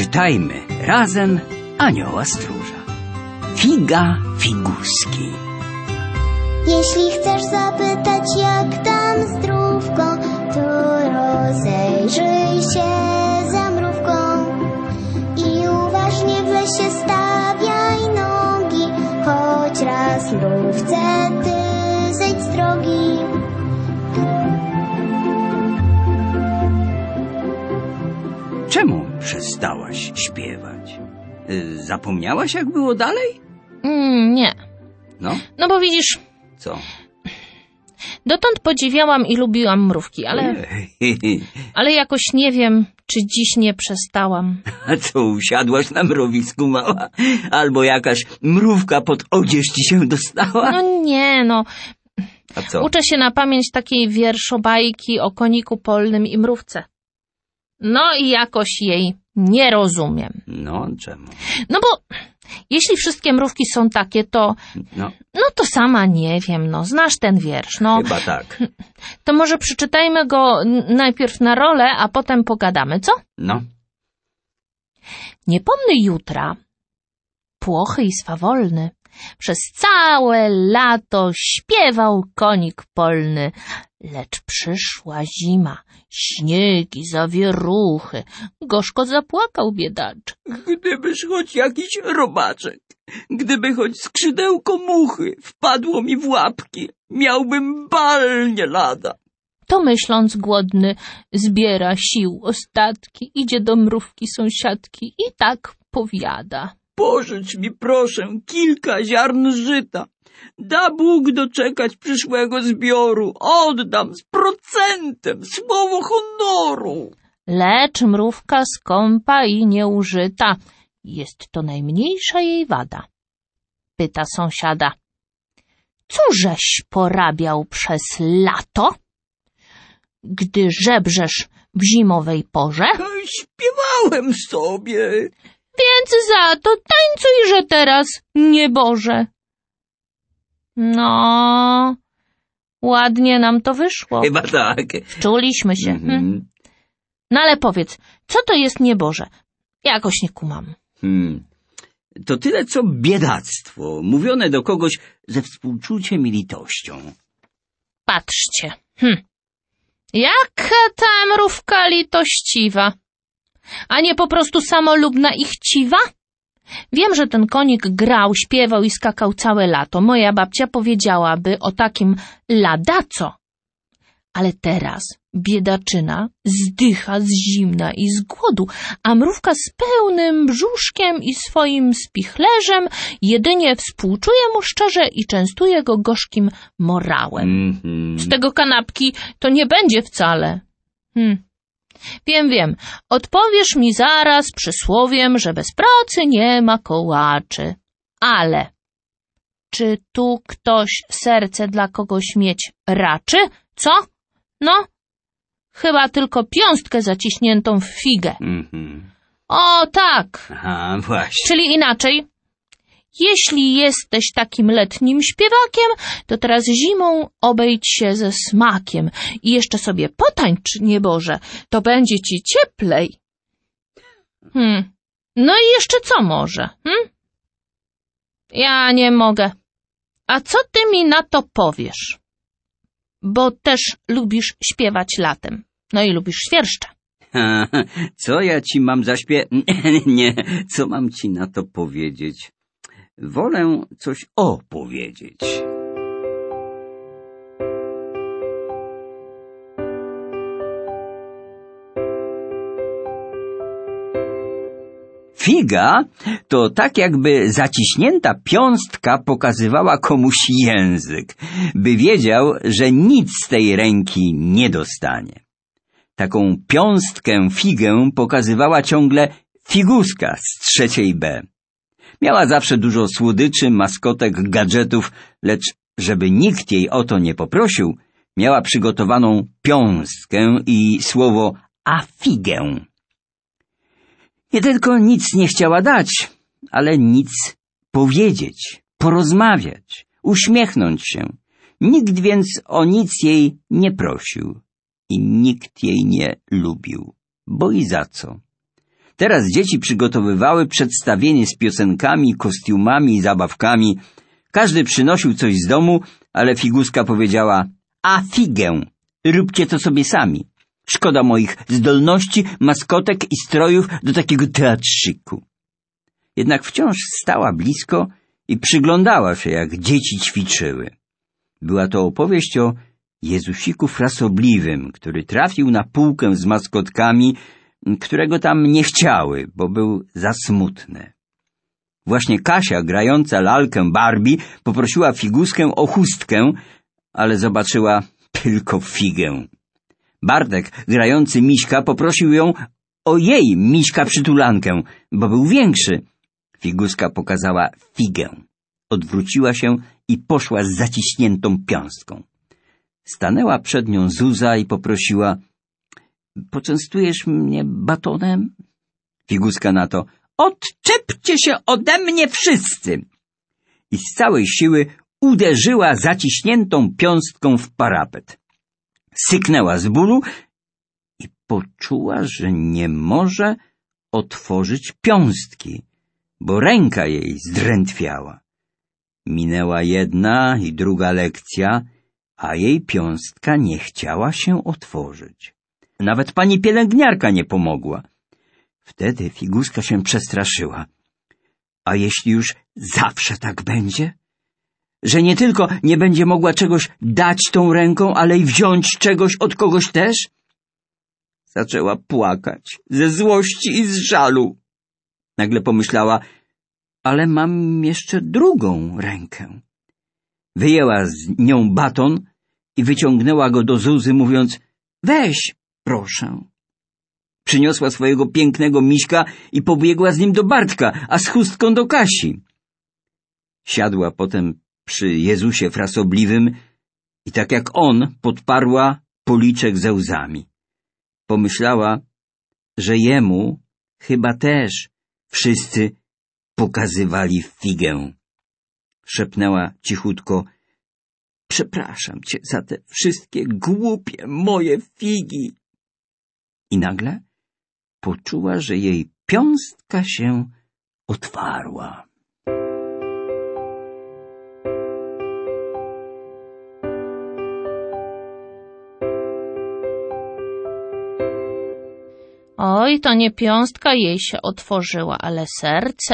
Czytajmy razem Anioła Stróża. Figa figuski. Jeśli chcesz zapytać, jak tam zdrówko, to rozejrzyj się za mrówką i uważnie w lesie stawiaj nogi, choć raz mrówce ty zejdź z drogi. Czemu przestałaś śpiewać? Zapomniałaś, jak było dalej? Nie. No bo widzisz, Co? dotąd podziwiałam i lubiłam mrówki, ale jakoś nie wiem, czy dziś nie przestałam. A co, usiadłaś na mrowisku, mała? Albo jakaś mrówka pod odzież ci się dostała? No nie, no. A co? Uczę się na pamięć takiej wierszobajki o koniku polnym i mrówce. No i jakoś jej nie rozumiem. No, czemu? No bo jeśli wszystkie mrówki są takie, to... No to sama nie wiem, no. Znasz ten wiersz, no. Chyba tak. To może przeczytajmy go najpierw na rolę, a potem pogadamy, co? No. Nie pomny jutra, płochy i swawolny, przez całe lato śpiewał konik polny. Lecz przyszła zima, śniegi, zawieruchy, gorzko zapłakał biedaczek. Gdybyż choć jakiś robaczek, gdyby choć skrzydełko muchy wpadło mi w łapki, miałbym bal nie lada. To myśląc głodny zbiera sił ostatki, idzie do mrówki sąsiadki i tak powiada. Pożycz mi proszę kilka ziarn żyta. Da Bóg doczekać przyszłego zbioru. Oddam z procentem, słowo honoru. Lecz mrówka skąpa i nieużyta. Jest to najmniejsza jej wada. Pyta sąsiada. Cóżeś porabiał przez lato, gdy żebrzesz w zimowej porze? Śpiewałem sobie. Więc za to tańcujże teraz, nieboże. No, ładnie nam to wyszło. Chyba tak. Wczuliśmy się. No ale powiedz, co to jest nieboże? Jakoś nie kumam. To tyle, co biedactwo, mówione do kogoś ze współczuciem i litością. Patrzcie. Jaka ta mrówka litościwa. A nie po prostu samolubna i chciwa? Wiem, że ten konik grał, śpiewał i skakał całe lato. Moja babcia powiedziałaby o takim ladaco. Ale teraz biedaczyna zdycha z zimna i z głodu, a mrówka z pełnym brzuszkiem i swoim spichlerzem jedynie współczuje mu szczerze i częstuje go gorzkim morałem. Z tego kanapki to nie będzie wcale. Wiem. Odpowiesz mi zaraz przysłowiem, że bez pracy nie ma kołaczy. Ale czy tu ktoś serce dla kogoś mieć raczy? Co? No, chyba tylko piąstkę zaciśniętą w figę. O, tak. Aha, właśnie. Czyli inaczej. Jeśli jesteś takim letnim śpiewakiem, to teraz zimą obejdź się ze smakiem i jeszcze sobie potańcz, nieboże, to będzie ci cieplej. No i jeszcze co może? Ja nie mogę. A co ty mi na to powiesz? Bo też lubisz śpiewać latem. No i lubisz świerszcze. Co ja ci mam Nie, co mam ci na to powiedzieć? Wolę coś opowiedzieć. Figa to tak jakby zaciśnięta piąstka pokazywała komuś język, by wiedział, że nic z tej ręki nie dostanie. Taką piąstkę figę pokazywała ciągle figuska z 3. B. Miała zawsze dużo słodyczy, maskotek, gadżetów, lecz żeby nikt jej o to nie poprosił, miała przygotowaną piąstkę i słowo a figę. Nie tylko nic nie chciała dać, ale nic powiedzieć, porozmawiać, uśmiechnąć się. Nikt więc o nic jej nie prosił i nikt jej nie lubił, bo i za co. Teraz dzieci przygotowywały przedstawienie z piosenkami, kostiumami i zabawkami. Każdy przynosił coś z domu, ale Figuska powiedziała: a figę, róbcie to sobie sami. Szkoda moich zdolności, maskotek i strojów do takiego teatrzyku. Jednak wciąż stała blisko i przyglądała się, jak dzieci ćwiczyły. Była to opowieść o Jezusiku frasobliwym, który trafił na półkę z maskotkami, którego tam nie chciały, bo był za smutny. Właśnie Kasia, grająca lalkę Barbie, poprosiła Figuskę o chustkę, ale zobaczyła tylko figę. Bartek, grający Miśka, poprosił ją o jej Miśka przytulankę, bo był większy. Figuska pokazała figę. Odwróciła się i poszła z zaciśniętą piąstką. Stanęła przed nią Zuza i poprosiła: poczęstujesz mnie batonem? Figuska na to: odczepcie się ode mnie wszyscy! I z całej siły uderzyła zaciśniętą piąstką w parapet. Syknęła z bólu i poczuła, że nie może otworzyć piąstki, bo ręka jej zdrętwiała. Minęła jedna i druga lekcja, a jej piąstka nie chciała się otworzyć. Nawet pani pielęgniarka nie pomogła. Wtedy Figuska się przestraszyła. A jeśli już zawsze tak będzie? Że nie tylko nie będzie mogła czegoś dać tą ręką, ale i wziąć czegoś od kogoś też? Zaczęła płakać ze złości i z żalu. Nagle pomyślała: ale mam jeszcze drugą rękę. Wyjęła z nią baton i wyciągnęła go do Zuzy, mówiąc: weź, proszę. Przyniosła swojego pięknego Miśka i pobiegła z nim do Bartka, a z chustką do Kasi. Siadła potem przy Jezusie frasobliwym i tak jak on podparła policzek ze łzami. Pomyślała, że jemu chyba też wszyscy pokazywali figę. Szepnęła cichutko: przepraszam cię za te wszystkie głupie moje figi. I nagle poczuła, że jej piąstka się otwarła. Oj, to nie piąstka jej się otworzyła, ale serce.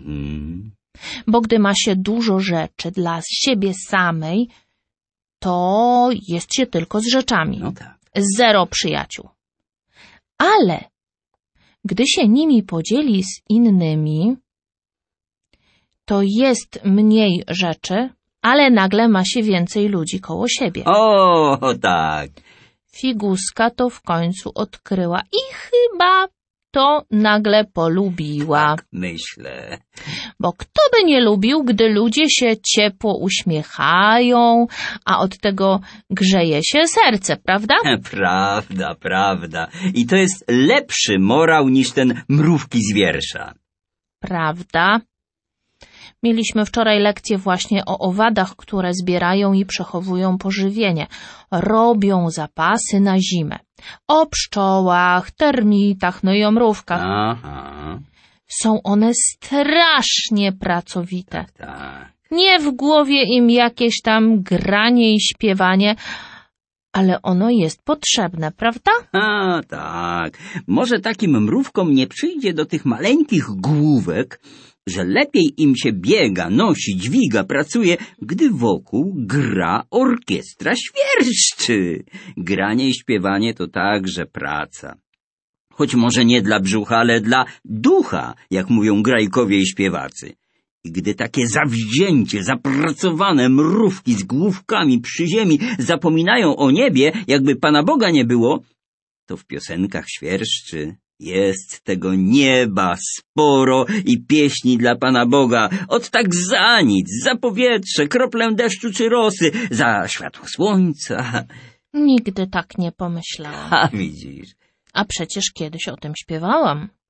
Bo gdy ma się dużo rzeczy dla siebie samej, to jest się tylko z rzeczami. No tak. Zero przyjaciół. Ale gdy się nimi podzieli z innymi, to jest mniej rzeczy, ale nagle ma się więcej ludzi koło siebie. O, tak. Figuska to w końcu odkryła i chyba to nagle polubiła. Tak myślę. Bo kto by nie lubił, gdy ludzie się ciepło uśmiechają, a od tego grzeje się serce, prawda? Prawda, prawda. I to jest lepszy morał niż ten mrówki z wiersza. Prawda. Mieliśmy wczoraj lekcję właśnie o owadach, które zbierają i przechowują pożywienie. Robią zapasy na zimę. O pszczołach, termitach, no i o mrówkach. Aha. Są one strasznie pracowite. Tak. Nie w głowie im jakieś tam granie i śpiewanie, ale ono jest potrzebne, prawda? A, tak. Może takim mrówkom nie przyjdzie do tych maleńkich główek, że lepiej im się biega, nosi, dźwiga, pracuje, gdy wokół gra orkiestra świerszczy. Granie i śpiewanie to także praca. Choć może nie dla brzucha, ale dla ducha, jak mówią grajkowie i śpiewacy. I gdy takie zawzięcie, zapracowane mrówki z główkami przy ziemi zapominają o niebie, jakby Pana Boga nie było, to w piosenkach świerszczy jest tego nieba sporo i pieśni dla Pana Boga. Ot tak za nic, za powietrze, kroplę deszczu czy rosy, za światło słońca. Nigdy tak nie pomyślałam. A widzisz. A przecież kiedyś o tym śpiewałam.